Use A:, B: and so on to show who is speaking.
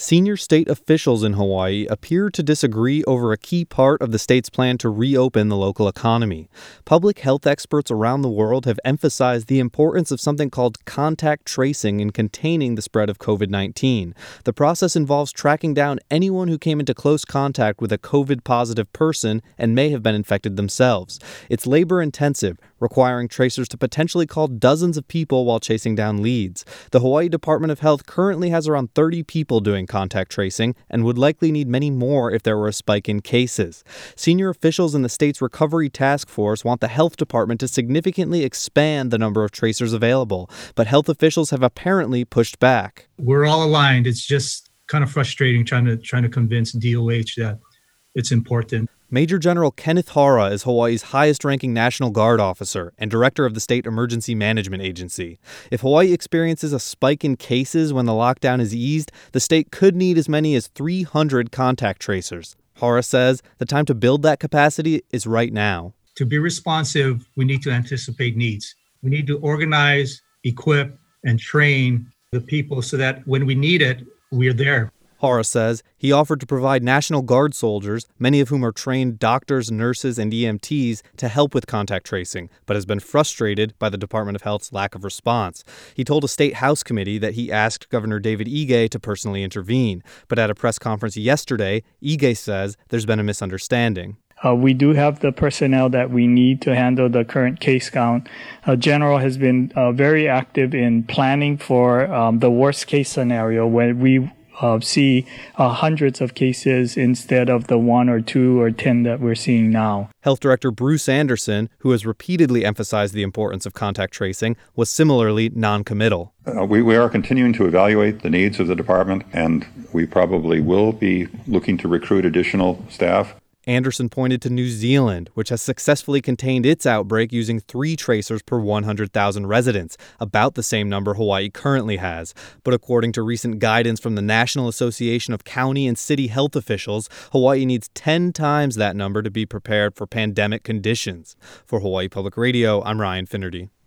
A: Senior state officials in Hawaii appear to disagree over a key part of the state's plan to reopen the local economy. Public health experts around the world have emphasized the importance of something called contact tracing in containing the spread of COVID-19. The process involves tracking down anyone who came into close contact with a COVID-positive person and may have been infected themselves. It's labor-intensive, requiring tracers to potentially call dozens of people while chasing down leads. The Hawaii Department of Health currently has around 30 people doing contact tracing and would likely need many more if there were a spike in cases. Senior officials in the state's recovery task force want the health department to significantly expand the number of tracers available, but health officials have apparently pushed back.
B: We're all aligned. It's just kind of frustrating trying to convince DOH that it's important.
A: Major General Kenneth Hara is Hawaii's highest-ranking National Guard officer and director of the State Emergency Management Agency. If Hawaii experiences a spike in cases when the lockdown is eased, the state could need as many as 300 contact tracers. Hara says the time to build that capacity is right now.
B: To be responsive, we need to anticipate needs. We need to organize, equip, and train the people so that when we need it, we're there.
A: Hara says he offered to provide National Guard soldiers, many of whom are trained doctors, nurses, and EMTs, to help with contact tracing, but has been frustrated by the Department of Health's lack of response. He told a state House committee that he asked Governor David Ige to personally intervene, but at a press conference yesterday, Ige says there's been a misunderstanding.
C: We do have the personnel that we need to handle the current case count. General has been very active in planning for the worst case scenario where we see hundreds of cases instead of the 1 or 2 or 10 that we're seeing now.
A: Health Director Bruce Anderson, who has repeatedly emphasized the importance of contact tracing, was similarly non-committal.
D: We are continuing to evaluate the needs of the department, and we probably will be looking to recruit additional staff.
A: Anderson pointed to New Zealand, which has successfully contained its outbreak using 3 tracers per 100,000 residents, about the same number Hawaii currently has. But according to recent guidance from the National Association of County and City Health Officials, Hawaii needs 10 times that number to be prepared for pandemic conditions. For Hawaii Public Radio, I'm Ryan Finnerty.